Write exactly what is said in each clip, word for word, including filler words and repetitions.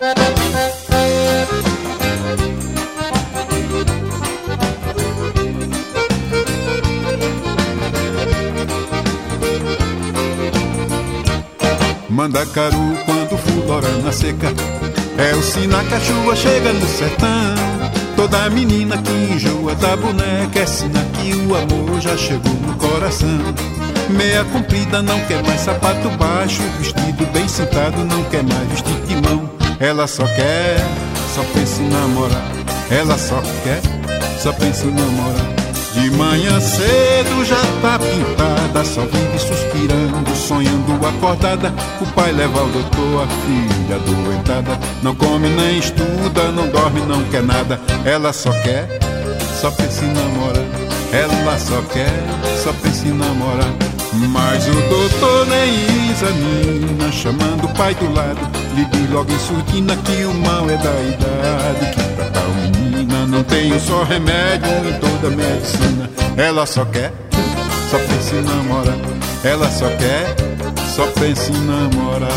Mandacaru quando fulora na seca é o sinal que a chuva chega no sertão. Toda menina que enjoa da boneca é sinal que o amor já chegou no coração. Meia comprida não quer mais sapato baixo, vestido bem sentado não quer mais vestir de mão. Ela só quer, só pensa em namorar. Ela só quer, só pensa em namorar. De manhã cedo já tá pintada, só vive suspirando, sonhando acordada. O pai leva ao doutor, a filha doentada. Não come nem estuda, não dorme, não quer nada. Ela só quer, só pensa em namorar. Ela só quer, só pensa em namorar. Mas o doutor nem examina, chamando o pai do lado. Lhe diz logo em surdina que o mal é da idade, que pra tal menina não tem um só remédio em toda a medicina. Ela só quer, só pensa em namorar. Ela só quer, só pensa em namorar.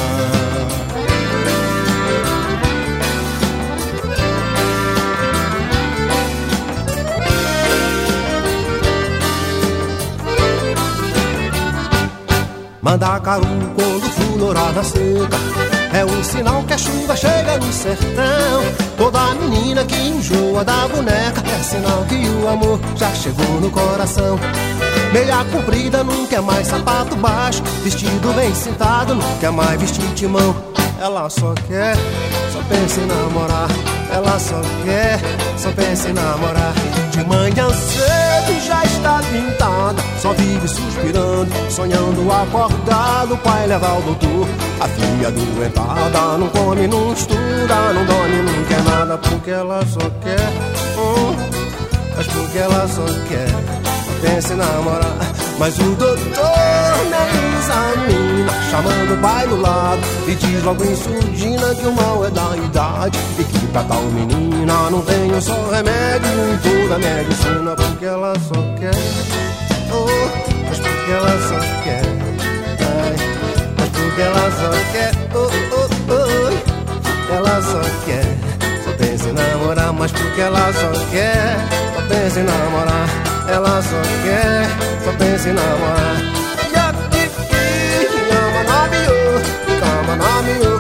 Mandacaru quando florar na seca é um sinal que a chuva chega no sertão. Toda menina que enjoa da boneca é sinal que o amor já chegou no coração. Meia comprida não quer mais sapato baixo, vestido bem sentado não quer mais vestir timão. Ela só quer, só pensa em namorar. Ela só quer, só pensa em namorar. De manhã cedo já está pintada, só vive suspirando, sonhando acordado. O pai leva ao doutor, a filha doentada. Não come, não estuda, não dorme, não quer nada. Porque ela só quer, hum, mas porque ela só quer, só pensa em namorar. Mas o doutor nem examina, chamando o pai do lado, e diz logo em surdina que o mal é da idade, e que pra tal menina não tem um só remédio em toda a medicina. Porque ela só quer, oh, mas porque ela só quer, ai, mas porque ela só quer, oh, oh, oh, ela só quer, só pensa em namorar. Mas porque ela só quer, só pensa em namorar. Ela só quer, só pensa em namorar. Yakiki, yama nami yo, kama nami yo.